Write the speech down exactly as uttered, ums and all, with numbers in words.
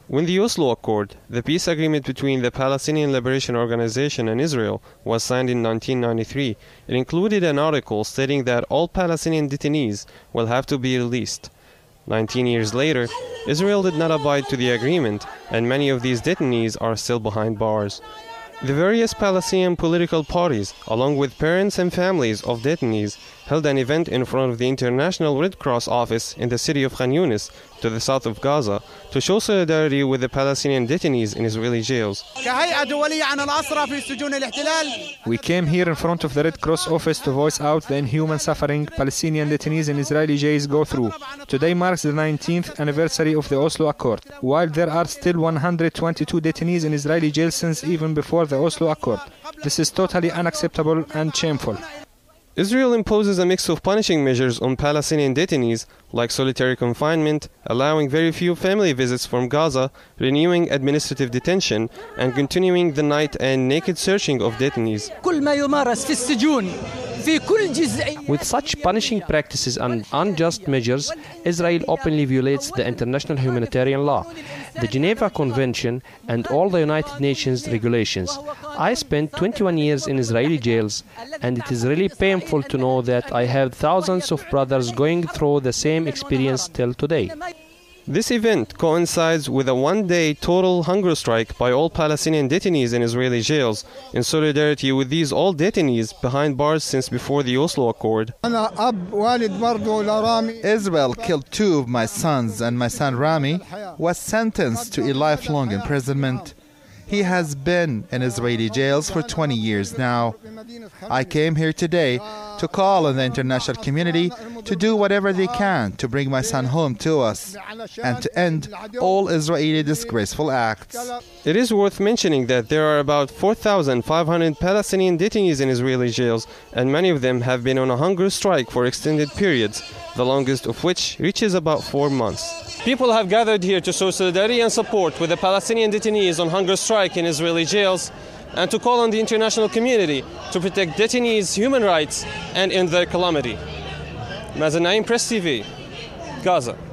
When the Oslo Accord, the peace agreement between the Palestinian Liberation Organization and Israel, was signed in nineteen ninety-three, it included an article stating that all Palestinian detainees will have to be released. Nineteen years later, Israel did not abide to the agreement, and many of these detainees are still behind bars. The various Palestinian political parties, along with parents and families of detainees, held an event in front of the International Red Cross office in the city of Khan Yunis, to the south of Gaza, to show solidarity with the Palestinian detainees in Israeli jails. We came here in front of the Red Cross office to voice out the inhuman suffering Palestinian detainees in Israeli jails go through. Today marks the nineteenth anniversary of the Oslo Accord. While there are still one hundred twenty-two detainees in Israeli jails since even before the Oslo Accord. This is totally unacceptable and shameful. Israel imposes a mix of punishing measures on Palestinian detainees, like solitary confinement, allowing very few family visits from Gaza, renewing administrative detention, and continuing the night and naked searching of detainees. With such punishing practices and unjust measures, Israel openly violates the international humanitarian law, the Geneva Convention, and all the United Nations regulations. I spent twenty-one years in Israeli jails, and it is really painful to know that I have thousands of brothers going through the same experience till today. This event coincides with a one-day total hunger strike by all Palestinian detainees in Israeli jails, in solidarity with these all detainees behind bars since before the Oslo Accord. Israel killed two of my sons, and my son Rami was sentenced to a lifelong imprisonment. He has been in Israeli jails for twenty years now. I came here today to call on the international community to do whatever they can to bring my son home to us and to end all Israeli disgraceful acts. It is worth mentioning that there are about four thousand five hundred Palestinian detainees in Israeli jails, and many of them have been on a hunger strike for extended periods, the longest of which reaches about four months. People have gathered here to show solidarity and support with the Palestinian detainees on hunger strike in Israeli jails, and to call on the international community to protect detainees' human rights and end their calamity. Mazen Naim, Press T V, Gaza.